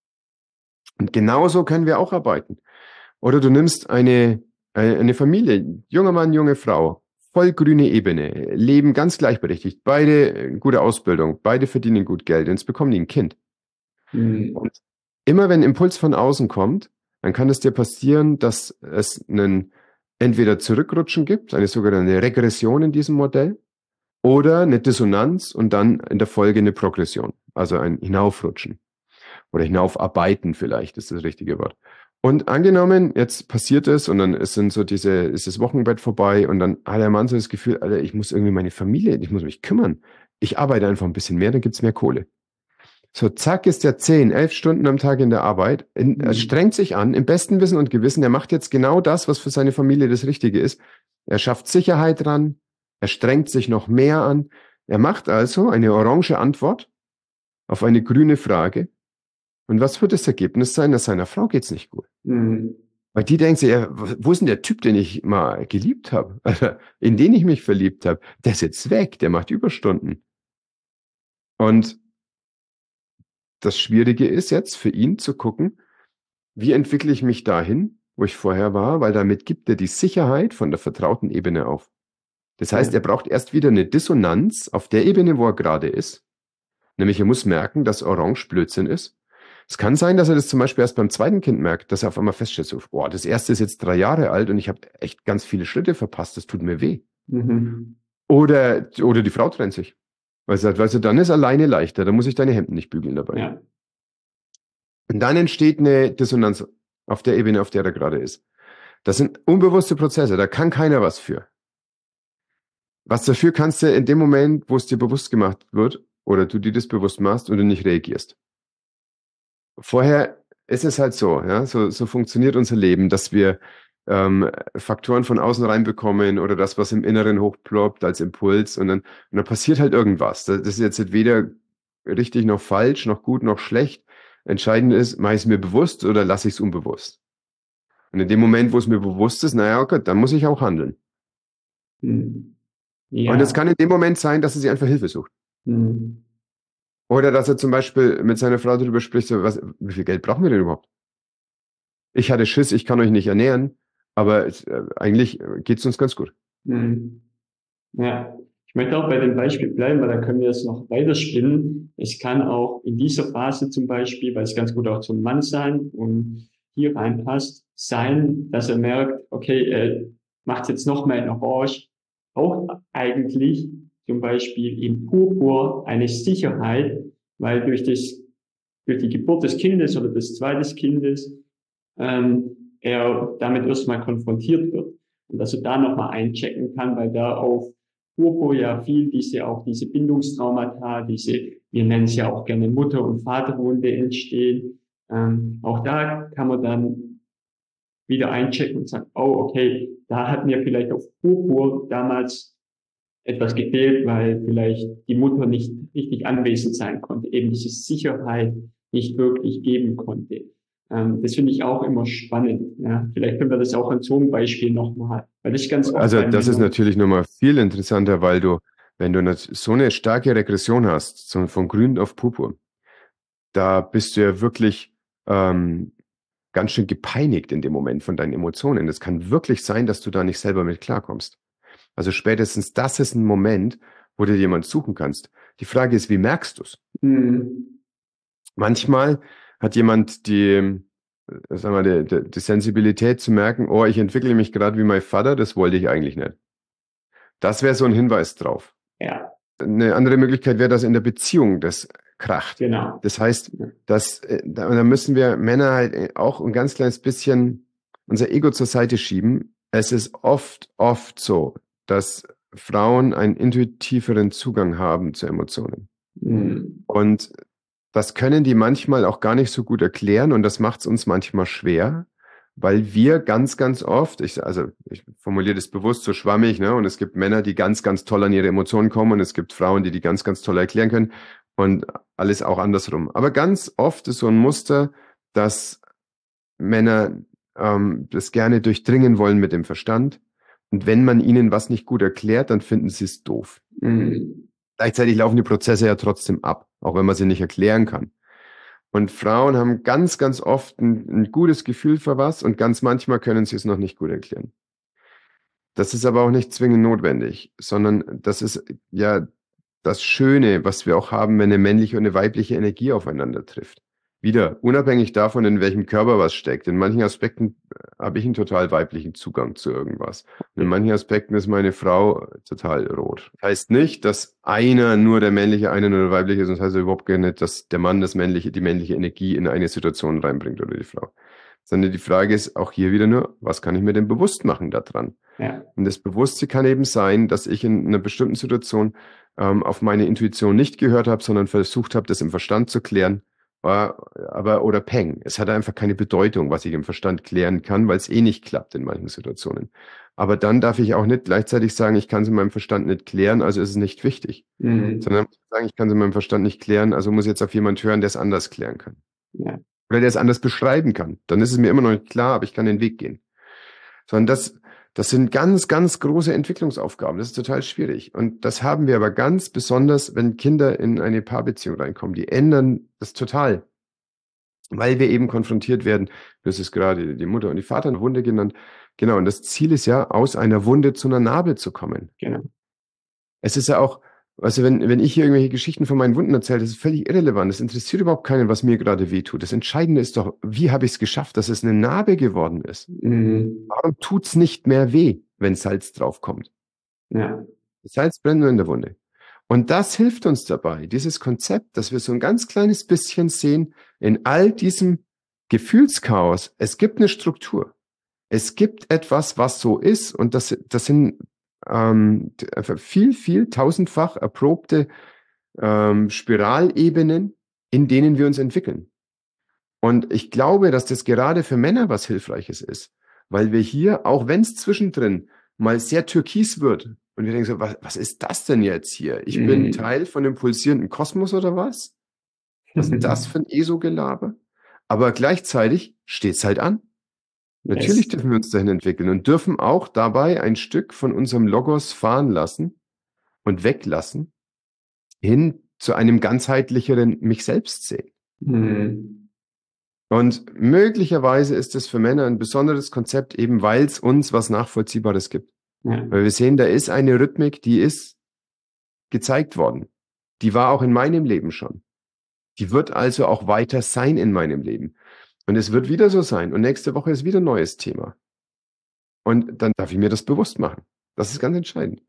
Und genauso können wir auch arbeiten. Oder du nimmst eine, eine Familie, junger Mann, junge Frau, voll grüne Ebene, leben ganz gleichberechtigt, beide gute Ausbildung, beide verdienen gut Geld, jetzt bekommen die ein Kind. Mhm. Und immer wenn Impuls von außen kommt, dann kann es dir passieren, dass es einen entweder Zurückrutschen gibt, eine sogenannte Regression in diesem Modell, oder eine Dissonanz und dann in der Folge eine Progression, also ein Hinaufrutschen oder Hinaufarbeiten vielleicht ist das richtige Wort. Und angenommen, jetzt passiert es und dann ist, sind so diese, ist das Wochenbett vorbei und dann hat der Mann so das Gefühl, Alter, ich muss irgendwie meine Familie, ich muss mich kümmern. Ich arbeite einfach ein bisschen mehr, dann gibt's mehr Kohle. So, zack, ist er zehn, elf Stunden am Tag in der Arbeit, in, er strengt sich an, im besten Wissen und Gewissen, er macht jetzt genau das, was für seine Familie das Richtige ist. Er schafft Sicherheit dran, er strengt sich noch mehr an. Er macht also eine orange Antwort auf eine grüne Frage. Und was wird das Ergebnis sein? Dass seiner Frau geht's nicht gut. Mhm. Weil die denkt sich, ja, wo ist denn der Typ, den ich mal geliebt habe, in den ich mich verliebt habe? Der ist jetzt weg, der macht Überstunden. Und das Schwierige ist jetzt für ihn zu gucken, wie entwickle ich mich dahin, wo ich vorher war, weil damit gibt er die Sicherheit von der vertrauten Ebene auf. Das heißt, er braucht erst wieder eine Dissonanz auf der Ebene, wo er gerade ist. Nämlich er muss merken, dass Orange Blödsinn ist. Es kann sein, dass er das zum Beispiel erst beim zweiten Kind merkt, dass er auf einmal feststellt, so, boah, das erste ist jetzt drei Jahre alt und ich habe echt ganz viele Schritte verpasst, das tut mir weh. Mhm. Oder, oder die Frau trennt sich. Weil er sagt, weißt du, dann ist alleine leichter, da muss ich deine Hemden nicht bügeln dabei. Ja. Und dann entsteht eine Dissonanz auf der Ebene, auf der er gerade ist. Das sind unbewusste Prozesse, da kann keiner was für. Was dafür kannst du in dem Moment, wo es dir bewusst gemacht wird, oder du dir das bewusst machst und du nicht reagierst. Vorher ist es halt so, ja, so, so funktioniert unser Leben, dass wir ähm, Faktoren von außen reinbekommen oder das, was im Inneren hochploppt als Impuls und dann, und dann passiert halt irgendwas. Das ist jetzt weder richtig noch falsch, noch gut noch schlecht. Entscheidend ist, mache ich es mir bewusst oder lasse ich es unbewusst? Und in dem Moment, wo es mir bewusst ist, naja, okay, dann muss ich auch handeln. Hm. Ja. Und es kann in dem Moment sein, dass er sich einfach Hilfe sucht. Hm. Oder dass er zum Beispiel mit seiner Frau darüber spricht, so, was, wie viel Geld brauchen wir denn überhaupt? Ich hatte Schiss, ich kann euch nicht ernähren, aber äh, eigentlich geht es uns ganz gut. Hm. Ja, ich möchte auch bei dem Beispiel bleiben, weil da können wir es noch weiterspinnen. Es kann auch in dieser Phase zum Beispiel, weil es ganz gut auch zum Mann sein und hier reinpasst, sein, dass er merkt, okay, er macht jetzt noch mal in Orange, auch eigentlich zum Beispiel in Purpur eine Sicherheit, weil durch das, durch die Geburt des Kindes oder des zweiten Kindes, ähm, er damit erstmal konfrontiert wird. Und dass er da nochmal einchecken kann, weil da auf Purpur ja viel diese, auch diese Bindungstraumata, diese, wir nennen es ja auch gerne Mutter- und Vaterwunde entstehen. Ähm, auch da kann man dann wieder einchecken und sagen, oh, okay, da hat mir vielleicht auf Purpur damals etwas gefehlt, weil vielleicht die Mutter nicht richtig anwesend sein konnte, eben diese Sicherheit nicht wirklich geben konnte. Ähm, das finde ich auch immer spannend. Ja, vielleicht können wir das auch an so einem Beispiel nochmal, weil das ist ganz oft. Also das ist natürlich nochmal viel interessanter, weil du, wenn du so eine starke Regression hast, so von Grün auf Purpur, da bist du ja wirklich ähm, ganz schön gepeinigt in dem Moment von deinen Emotionen. Es kann wirklich sein, dass du da nicht selber mit klarkommst. Also spätestens das ist ein Moment, wo du jemand suchen kannst. Die Frage ist, wie merkst du es? Mhm. Manchmal hat jemand die, sagen wir, die, die Sensibilität zu merken, oh, ich entwickle mich gerade wie mein Vater, das wollte ich eigentlich nicht. Das wäre so ein Hinweis drauf. Ja. Eine andere Möglichkeit wäre, dass in der Beziehung das kracht. Genau. Das heißt, dass, da, da müssen wir Männer halt auch ein ganz kleines bisschen unser Ego zur Seite schieben. Es ist oft, oft so, dass Frauen einen intuitiveren Zugang haben zu Emotionen. Mhm. Und das können die manchmal auch gar nicht so gut erklären und das macht es uns manchmal schwer, weil wir ganz, ganz oft, ich, also ich formuliere das bewusst so schwammig, ne, und es gibt Männer, die ganz, ganz toll an ihre Emotionen kommen und es gibt Frauen, die die ganz, ganz toll erklären können und alles auch andersrum. Aber ganz oft ist so ein Muster, dass Männer ähm, das gerne durchdringen wollen mit dem Verstand und wenn man ihnen was nicht gut erklärt, dann finden sie es doof. Mhm. Gleichzeitig laufen die Prozesse ja trotzdem ab, auch wenn man sie nicht erklären kann. Und Frauen haben ganz, ganz oft ein, ein gutes Gefühl für was und ganz manchmal können sie es noch nicht gut erklären. Das ist aber auch nicht zwingend notwendig, sondern das ist ja das Schöne, was wir auch haben, wenn eine männliche und eine weibliche Energie aufeinander trifft. Wieder, unabhängig davon, in welchem Körper was steckt. In manchen Aspekten habe ich einen total weiblichen Zugang zu irgendwas. Und in manchen Aspekten ist meine Frau total rot. Das heißt nicht, dass einer nur der männliche, einer nur der weibliche ist. Und das heißt überhaupt gar nicht, dass der Mann das männliche, die männliche Energie in eine Situation reinbringt oder die Frau. Sondern die Frage ist auch hier wieder nur, was kann ich mir denn bewusst machen daran? Ja. Und das Bewusste kann eben sein, dass ich in einer bestimmten Situation ähm, auf meine Intuition nicht gehört habe, sondern versucht habe, das im Verstand zu klären. Aber, oder Peng. Es hat einfach keine Bedeutung, was ich im Verstand klären kann, weil es eh nicht klappt in manchen Situationen. Aber dann darf ich auch nicht gleichzeitig sagen, ich kann es in meinem Verstand nicht klären, also ist es nicht wichtig. Mhm. Sondern muss ich sagen, ich kann es in meinem Verstand nicht klären, also muss ich jetzt auf jemand hören, der es anders klären kann. Ja. Oder der es anders beschreiben kann. Dann ist es mir immer noch nicht klar, aber ich kann den Weg gehen. Sondern das, das sind ganz, ganz große Entwicklungsaufgaben. Das ist total schwierig. Und das haben wir aber ganz besonders, wenn Kinder in eine Paarbeziehung reinkommen. Die ändern das total. Weil wir eben konfrontiert werden. Du hast es gerade die Mutter und die Vaterwunde genannt. Genau. Und das Ziel ist ja, aus einer Wunde zu einer Narbe zu kommen. Genau. Es ist ja auch, also wenn, wenn ich hier irgendwelche Geschichten von meinen Wunden erzähle, das ist völlig irrelevant. Das interessiert überhaupt keinen, was mir gerade wehtut. Das Entscheidende ist doch, wie habe ich es geschafft, dass es eine Narbe geworden ist? Mhm. Warum tut's nicht mehr weh, wenn Salz draufkommt? Ja. Das Salz brennt nur in der Wunde. Und das hilft uns dabei, dieses Konzept, dass wir so ein ganz kleines bisschen sehen, in all diesem Gefühlschaos, es gibt eine Struktur. Es gibt etwas, was so ist, und das, das sind ähm, viel, viel tausendfach erprobte ähm, Spiralebenen, in denen wir uns entwickeln. Und ich glaube, dass das gerade für Männer was Hilfreiches ist, weil wir hier, auch wenn es zwischendrin mal sehr türkis wird, und wir denken so, was, was ist das denn jetzt hier? Ich mhm. bin Teil von dem pulsierenden Kosmos oder was? Was ist das für ein E S O-Gelaber? Aber gleichzeitig steht's halt an. Yes. Natürlich dürfen wir uns dahin entwickeln und dürfen auch dabei ein Stück von unserem Logos fahren lassen und weglassen, hin zu einem ganzheitlicheren mich selbst sehen. Mhm. Und möglicherweise ist es für Männer ein besonderes Konzept, eben weil es uns was Nachvollziehbares gibt. Ja. Weil wir sehen, da ist eine Rhythmik, die ist gezeigt worden. Die war auch in meinem Leben schon. Die wird also auch weiter sein in meinem Leben. Und es wird wieder so sein. Und nächste Woche ist wieder ein neues Thema. Und dann darf ich mir das bewusst machen. Das ist ganz entscheidend.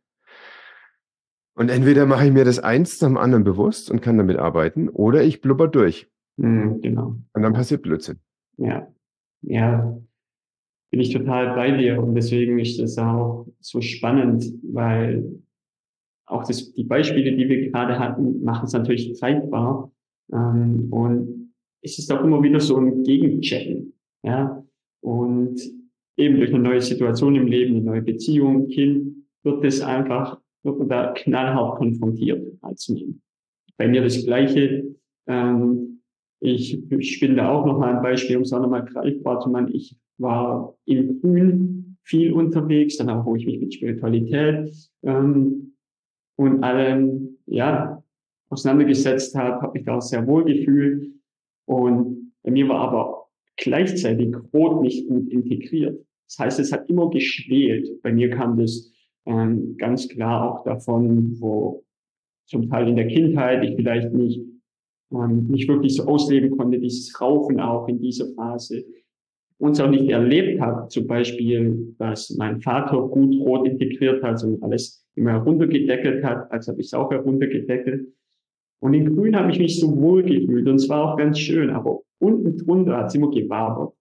Und entweder mache ich mir das eins nach dem anderen bewusst und kann damit arbeiten, oder ich blubber durch. Mhm, genau. Und dann passiert Blödsinn. Ja, ja, bin ich total bei dir. Und deswegen ist das auch so spannend, weil auch das, die Beispiele, die wir gerade hatten, machen es natürlich greifbar. Ähm, und es ist auch immer wieder so ein Gegenchecken. Ja, und eben durch eine neue Situation im Leben, eine neue Beziehung, Kind, wird das einfach, wird man da knallhart konfrontiert als Mann. Bei mir das Gleiche. Ähm, ich, ich bin da auch nochmal ein Beispiel, um es auch nochmal greifbar zu machen. Ich war im Grün viel unterwegs, dann auch, wo ich mich mit Spiritualität ähm, und allem, ja, auseinandergesetzt habe, habe mich da auch sehr wohl gefühlt. Und bei mir war aber gleichzeitig Rot nicht gut integriert. Das heißt, es hat immer geschwelt. Bei mir kam das ähm, ganz klar auch davon, wo zum Teil in der Kindheit ich vielleicht nicht ähm, nicht wirklich so ausleben konnte, dieses Rauchen auch in dieser Phase. Und es auch nicht erlebt habe, zum Beispiel, dass mein Vater gut Rot integriert hat und alles immer heruntergedeckelt hat, als habe ich es auch heruntergedeckelt. Und in Grün habe ich mich so wohl gefühlt und es war auch ganz schön, aber unten drunter hat es immer gewabert.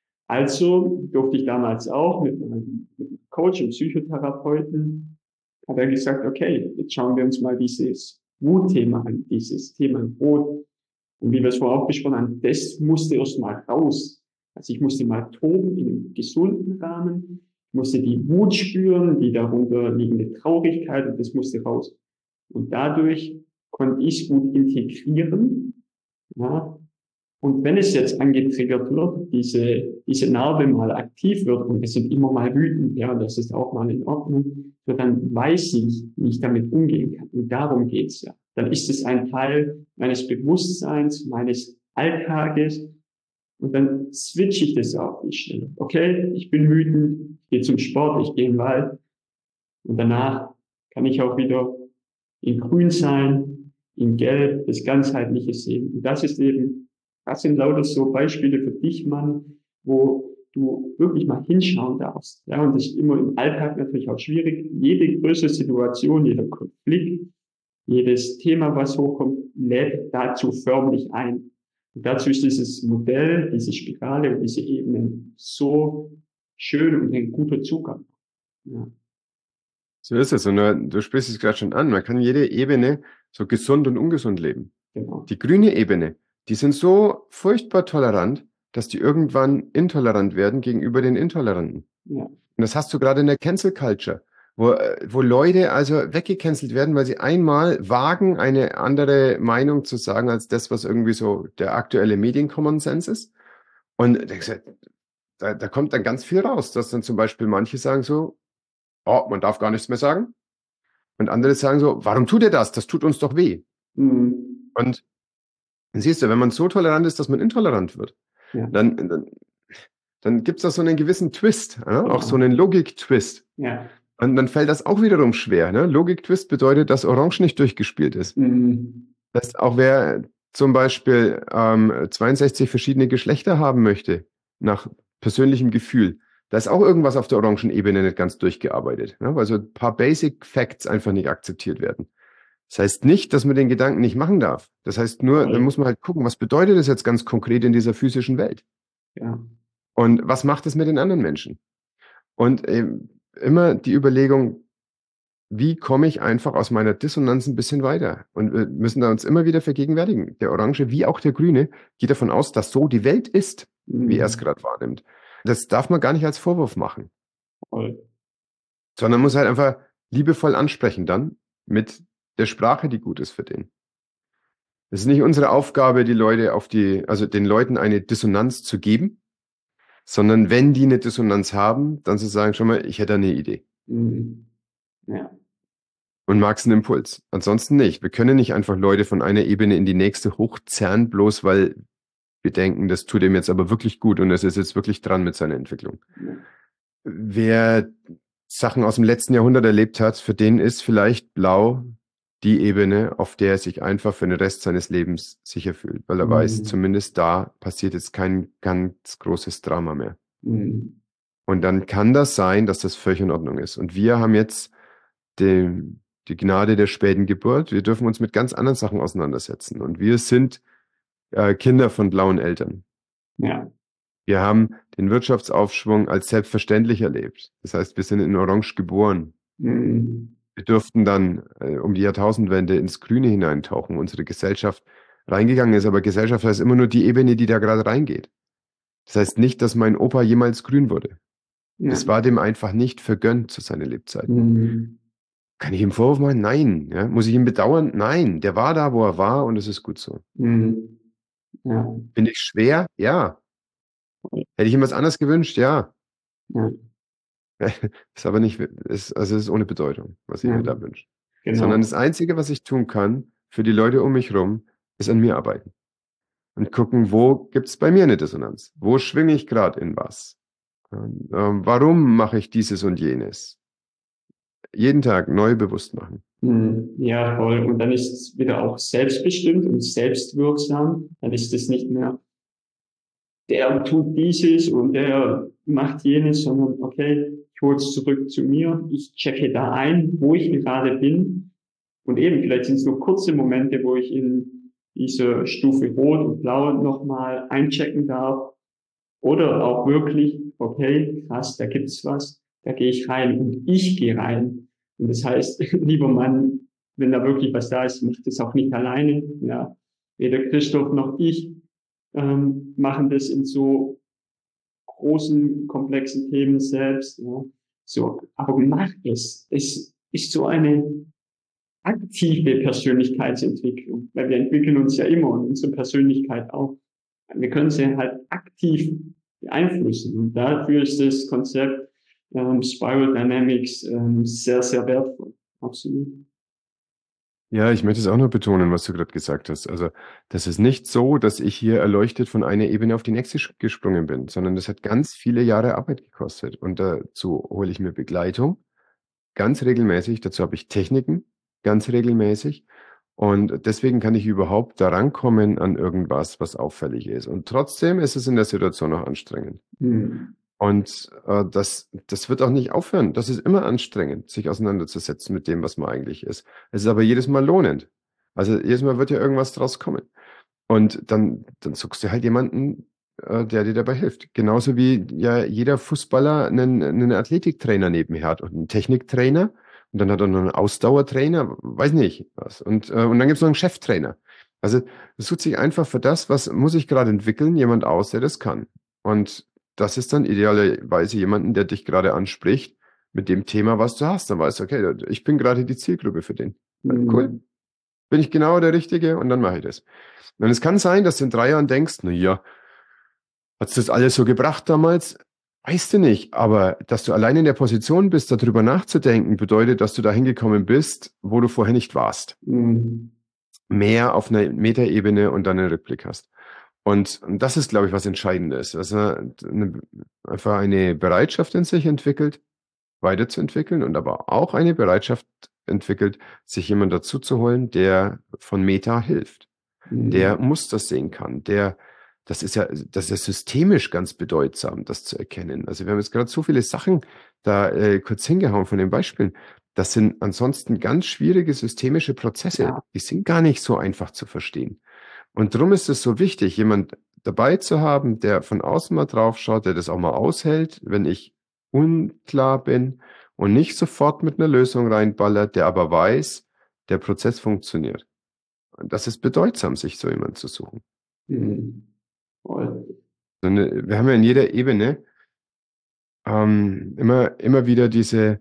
Also durfte ich damals auch mit meinem Coach und Psychotherapeuten, hat er gesagt, okay, jetzt schauen wir uns mal dieses Wutthema an, dieses Thema Rot. Und wie wir es vorher auch besprochen haben, das musste erst mal raus. Also ich musste mal toben in einem gesunden Rahmen, ich musste die Wut spüren, die darunter liegende Traurigkeit, und das musste raus. Und dadurch konnte ich es gut integrieren. Ja. Und wenn es jetzt angetriggert wird, diese, diese Narbe mal aktiv wird, und wir sind immer mal wütend, ja, das ist auch mal in Ordnung, so dann weiß ich, wie ich damit umgehen kann. Und darum geht's ja. Dann ist es ein Teil meines Bewusstseins, meines Alltages. Und dann switche ich das auf die Stelle. Okay, ich bin wütend, ich gehe zum Sport, ich gehe in den Wald. Und danach kann ich auch wieder in Grün sein, in Gelb, das Ganzheitliche sehen. Und das ist eben, das sind lauter so Beispiele für dich, Mann, wo du wirklich mal hinschauen darfst. Ja, und das ist immer im Alltag natürlich auch schwierig. Jede größere Situation, jeder Konflikt, jedes Thema, was hochkommt, lädt dazu förmlich ein. Und dazu ist dieses Modell, diese Spirale und diese Ebenen so schön und ein guter Zugang. Ja. So ist es. Und du sprichst es gerade schon an. Man kann jede Ebene so gesund und ungesund leben. Genau. Die grüne Ebene, die sind so furchtbar tolerant, dass die irgendwann intolerant werden gegenüber den Intoleranten. Ja. Und das hast du gerade in der Cancel Culture, wo, wo Leute also weggecancelt werden, weil sie einmal wagen, eine andere Meinung zu sagen als das, was irgendwie so der aktuelle Medien-Common-Sense ist. Und da, da kommt dann ganz viel raus, dass dann zum Beispiel manche sagen so, oh, man darf gar nichts mehr sagen. Und andere sagen so, warum tut ihr das? Das tut uns doch weh. Mhm. Und dann siehst du, wenn man so tolerant ist, dass man intolerant wird, ja. dann, dann, dann gibt es da so einen gewissen Twist, ja? Auch so einen Logik-Twist. Ja. Und dann fällt das auch wiederum schwer. Ne? Logik-Twist bedeutet, dass Orange nicht durchgespielt ist. Mhm. Das heißt, auch wer zum Beispiel ähm, zweiundsechzig verschiedene Geschlechter haben möchte, nach persönlichem Gefühl, da ist auch irgendwas auf der orangen Ebene nicht ganz durchgearbeitet, ne? Weil so ein paar Basic Facts einfach nicht akzeptiert werden. Das heißt nicht, dass man den Gedanken nicht machen darf. Das heißt nur, Ja. dann muss man halt gucken, was bedeutet das jetzt ganz konkret in dieser physischen Welt? Ja. Und was macht es mit den anderen Menschen? Und ähm, immer die Überlegung, wie komme ich einfach aus meiner Dissonanz ein bisschen weiter? Und wir müssen da uns immer wieder vergegenwärtigen. Der Orange wie auch der Grüne geht davon aus, dass so die Welt ist, Mhm. wie er es gerade wahrnimmt. Das darf man gar nicht als Vorwurf machen, Voll. sondern muss halt einfach liebevoll ansprechen dann mit der Sprache, die gut ist für den. Es ist nicht unsere Aufgabe, die Leute auf die, also den Leuten eine Dissonanz zu geben, sondern wenn die eine Dissonanz haben, dann zu sagen, schon mal, ich hätte eine Idee. Mhm. Ja. Und magst einen Impuls. Ansonsten nicht. Wir können nicht einfach Leute von einer Ebene in die nächste hochzerren, bloß weil wir denken, das tut ihm jetzt aber wirklich gut und es ist jetzt wirklich dran mit seiner Entwicklung. Ja. Wer Sachen aus dem letzten Jahrhundert erlebt hat, für den ist vielleicht blau die Ebene, auf der er sich einfach für den Rest seines Lebens sicher fühlt, weil er Mhm. weiß, zumindest da passiert jetzt kein ganz großes Drama mehr. Mhm. Und dann kann das sein, dass das völlig in Ordnung ist. Und wir haben jetzt den, die Gnade der späten Geburt. Wir dürfen uns mit ganz anderen Sachen auseinandersetzen. Und wir sind äh, Kinder von blauen Eltern. Ja. Wir haben den Wirtschaftsaufschwung als selbstverständlich erlebt. Das heißt, wir sind in Orange geboren. Mhm. Wir durften dann äh, um die Jahrtausendwende ins Grüne hineintauchen. Unsere Gesellschaft reingegangen ist. Aber Gesellschaft heißt immer nur die Ebene, die da gerade reingeht. Das heißt nicht, dass mein Opa jemals grün wurde. Ja. Es war dem einfach nicht vergönnt zu seiner Lebzeit. Mhm. Kann ich ihm Vorwurf machen? Nein. Ja? Muss ich ihn bedauern? Nein. Der war da, wo er war und es ist gut so. Mhm. Ja. Finde ich schwer? Ja. Hätte ich ihm was anderes gewünscht? Ja. Ja. Ist aber nicht, ist, also es ist ohne Bedeutung, was ich Ja. mir da wünsche. Genau. Sondern das Einzige, was ich tun kann für die Leute um mich rum, ist an mir arbeiten. Und gucken, wo gibt es bei mir eine Dissonanz? Wo schwinge ich gerade in was? Und, ähm, warum mache ich dieses und jenes? Jeden Tag neu bewusst machen. Mhm. Ja, voll. Und dann ist es wieder auch selbstbestimmt und selbstwirksam. Dann ist es nicht mehr, der tut dieses und der macht jenes, sondern okay, ich hole es zurück zu mir. Ich checke da ein, wo ich gerade bin. Und eben, vielleicht sind es nur kurze Momente, wo ich in diese Stufe Rot und Blau nochmal einchecken darf. Oder auch wirklich, okay, krass, da gibt's was, da gehe ich rein und ich gehe rein. Und das heißt, lieber Mann, wenn da wirklich was da ist, macht das auch nicht alleine. Ja, weder Christoph noch ich ähm, machen das in so großen, komplexen Themen selbst. Ja. So, aber mach es. Es ist so eine aktive Persönlichkeitsentwicklung, weil wir entwickeln uns ja immer und unsere Persönlichkeit auch. Wir können sie halt aktiv beeinflussen. Und dafür ist das Konzept ähm, Spiral Dynamics ähm, sehr, sehr wertvoll. Absolut. Ja, ich möchte es auch noch betonen, was du gerade gesagt hast. Also, das ist nicht so, dass ich hier erleuchtet von einer Ebene auf die nächste sch- gesprungen bin, sondern das hat ganz viele Jahre Arbeit gekostet. Und dazu hole ich mir Begleitung ganz regelmäßig. Dazu habe ich Techniken ganz regelmäßig. Und deswegen kann ich überhaupt daran kommen an irgendwas, was auffällig ist. Und trotzdem ist es in der Situation noch anstrengend. Hm. Und äh, das, das wird auch nicht aufhören. Das ist immer anstrengend, sich auseinanderzusetzen mit dem, was man eigentlich ist. Es ist aber jedes Mal lohnend. Also jedes Mal wird ja irgendwas draus kommen. Und dann, dann suchst du halt jemanden, äh, der dir dabei hilft. Genauso wie ja jeder Fußballer einen, einen Athletiktrainer nebenher hat und einen Techniktrainer. Und dann hat er noch einen Ausdauertrainer, weiß nicht was. Und, äh, und dann gibt es noch einen Cheftrainer. Also es sucht sich einfach für das, was muss ich gerade entwickeln, jemand aus, der das kann. Und das ist dann idealerweise jemanden, der dich gerade anspricht mit dem Thema, was du hast. Dann weißt du, okay, ich bin gerade die Zielgruppe für den. Hm. Cool. Bin ich genau der Richtige und dann mache ich das. Und es kann sein, dass du in drei Jahren denkst, na ja, hat's das alles so gebracht damals? Weißt du nicht, aber dass du allein in der Position bist, darüber nachzudenken, bedeutet, dass du dahin gekommen bist, wo du vorher nicht warst. Hm. Mehr auf einer Metaebene und dann einen Rückblick hast. Und das ist, glaube ich, was Entscheidendes, dass er eine, einfach eine Bereitschaft in sich entwickelt, weiterzuentwickeln und aber auch eine Bereitschaft entwickelt, sich jemand dazu zu holen, der von Meta hilft, Hm. der Muster sehen kann, der, das ist ja, das ist systemisch ganz bedeutsam, das zu erkennen. Also wir haben jetzt gerade so viele Sachen da äh, kurz hingehauen von den Beispielen. das sind ansonsten ganz schwierige systemische Prozesse. Ja. Die sind gar nicht so einfach zu verstehen. Und darum ist es so wichtig, jemand dabei zu haben, der von außen mal drauf schaut, der das auch mal aushält, wenn ich unklar bin und nicht sofort mit einer Lösung reinballert, der aber weiß, der Prozess funktioniert. Und das ist bedeutsam, sich so jemanden zu suchen. Mhm. Voll. So eine, wir haben ja in jeder Ebene ähm, immer, immer wieder diese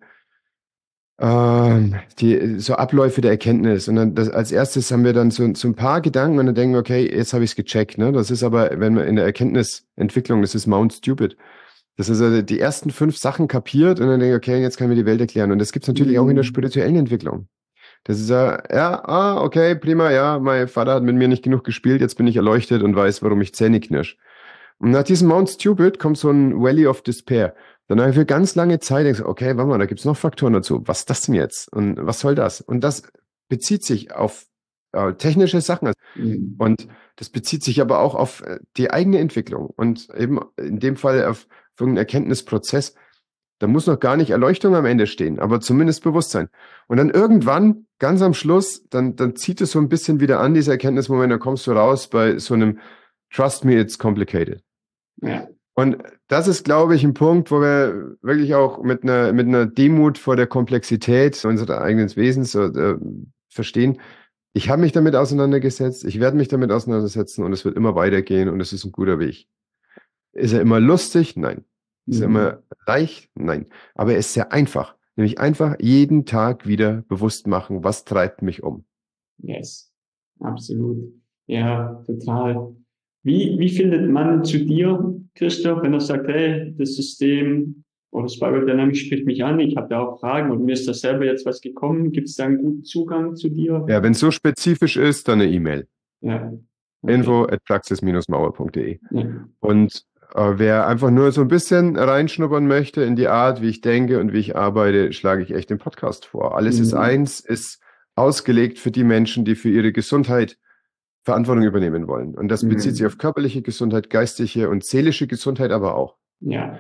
ähm, die, so Abläufe der Erkenntnis. Und dann das, als erstes haben wir dann so, so ein paar Gedanken und dann denken wir, okay, jetzt habe ich es gecheckt. Ne? Das ist aber, wenn man in der Erkenntnisentwicklung, das ist Mount Stupid. Das ist also die ersten fünf Sachen kapiert und dann denke ich, okay, jetzt kann ich mir die Welt erklären. Und das gibt es natürlich Mhm. auch in der spirituellen Entwicklung. Das ist ja, ja, ah, okay, prima, ja, mein Vater hat mit mir nicht genug gespielt, jetzt bin ich erleuchtet und weiß, warum ich Zähne knirsch. Und nach diesem Mount Stupid kommt so ein Valley of Despair. Dann habe ich für ganz lange Zeit gedacht, okay, warte mal, da gibt's noch Faktoren dazu. Was ist das denn jetzt? Und was soll das? Und das bezieht sich auf äh, technische Sachen. Mhm. Und das bezieht sich aber auch auf äh, die eigene Entwicklung. Und eben in dem Fall auf irgendeinen Erkenntnisprozess. Da muss noch gar nicht Erleuchtung am Ende stehen, aber zumindest Bewusstsein. Und dann irgendwann, ganz am Schluss, dann, dann zieht es so ein bisschen wieder an, dieser Erkenntnismoment, dann kommst du raus bei so einem Trust me, it's complicated. Ja. Und das ist, glaube ich, ein Punkt, wo wir wirklich auch mit einer, mit einer Demut vor der Komplexität unseres eigenen Wesens äh, verstehen. Ich habe mich damit auseinandergesetzt, ich werde mich damit auseinandersetzen und es wird immer weitergehen und es ist ein guter Weg. Ist er immer lustig? Nein. Ist er Mhm. immer leicht? Nein. Aber er ist sehr einfach. Nämlich einfach jeden Tag wieder bewusst machen, was treibt mich um. Yes, absolut. Ja, total. Wie, wie findet man zu dir, Christoph, wenn er sagt, hey, das System oder Spiral Dynamics spricht mich an, ich habe da auch Fragen und mir ist da selber jetzt was gekommen. Gibt es da einen guten Zugang zu dir? Ja, wenn es so spezifisch ist, dann eine E-Mail. Ja. Okay. info at praxis Bindestrich mauer punkt de. Ja. Und äh, wer einfach nur so ein bisschen reinschnuppern möchte in die Art, wie ich denke und wie ich arbeite, schlage ich echt den Podcast vor. Alles Mhm. ist eins, ist ausgelegt für die Menschen, die für ihre Gesundheit Verantwortung übernehmen wollen. Und das Mhm. bezieht sich auf körperliche Gesundheit, geistige und seelische Gesundheit aber auch. Ja,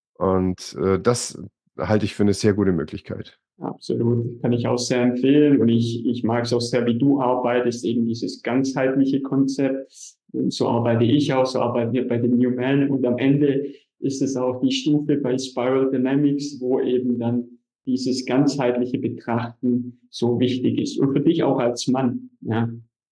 Und äh, das halte ich für eine sehr gute Möglichkeit. absolut. Kann ich auch sehr empfehlen. Und ich, ich mag es auch sehr, wie du arbeitest, eben dieses ganzheitliche Konzept. Und so arbeite ich auch, so arbeiten wir bei den New Men. Und am Ende ist es auch die Stufe bei Spiral Dynamics, wo eben dann dieses ganzheitliche Betrachten so wichtig ist. Und für dich auch als Mann, ja.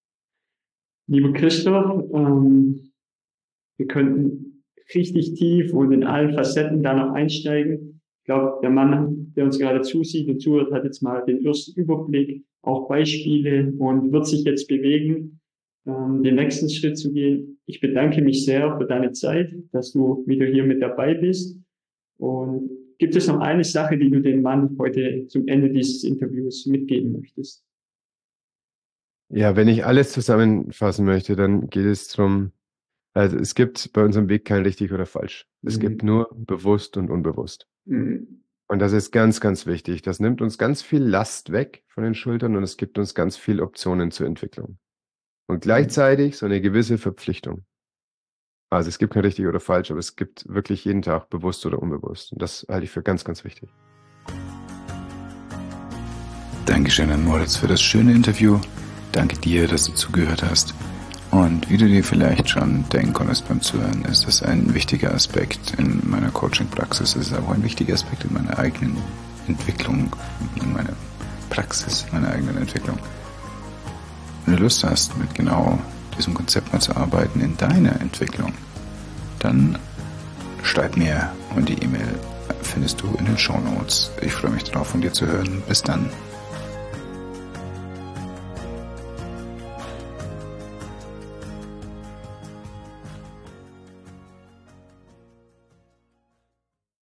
Lieber Christoph, ähm, wir könnten richtig tief und in allen Facetten da noch einsteigen. Ich glaube, der Mann, der uns gerade zusieht und zuhört, hat jetzt mal den ersten Überblick, auch Beispiele und wird sich jetzt bewegen, ähm, den nächsten Schritt zu gehen. Ich bedanke mich sehr für deine Zeit, dass du wieder hier mit dabei bist. Und gibt es noch eine Sache, die du dem Mann heute zum Ende dieses Interviews mitgeben möchtest? Ja, wenn ich alles zusammenfassen möchte, dann geht es darum, also es gibt bei unserem Weg kein richtig oder falsch. Es Mhm. gibt nur bewusst und unbewusst. Mhm. Und das ist ganz, ganz wichtig. Das nimmt uns ganz viel Last weg von den Schultern und es gibt uns ganz viele Optionen zur Entwicklung. Und gleichzeitig so eine gewisse Verpflichtung. Also es gibt kein richtig oder falsch, aber es gibt wirklich jeden Tag bewusst oder unbewusst. Und das halte ich für ganz, ganz wichtig. Dankeschön an Moritz für das schöne Interview. Danke dir, dass du zugehört hast. Und wie du dir vielleicht schon denken konntest beim Zuhören, ist das ein wichtiger Aspekt in meiner Coaching-Praxis. Es ist auch ein wichtiger Aspekt in meiner eigenen Entwicklung, in meiner Praxis, in meiner eigenen Entwicklung. Wenn du Lust hast, mit genau diesem Konzept mal zu arbeiten in deiner Entwicklung, dann schreib mir und die E-Mail findest du in den Shownotes. Ich freue mich darauf, von dir zu hören. Bis dann.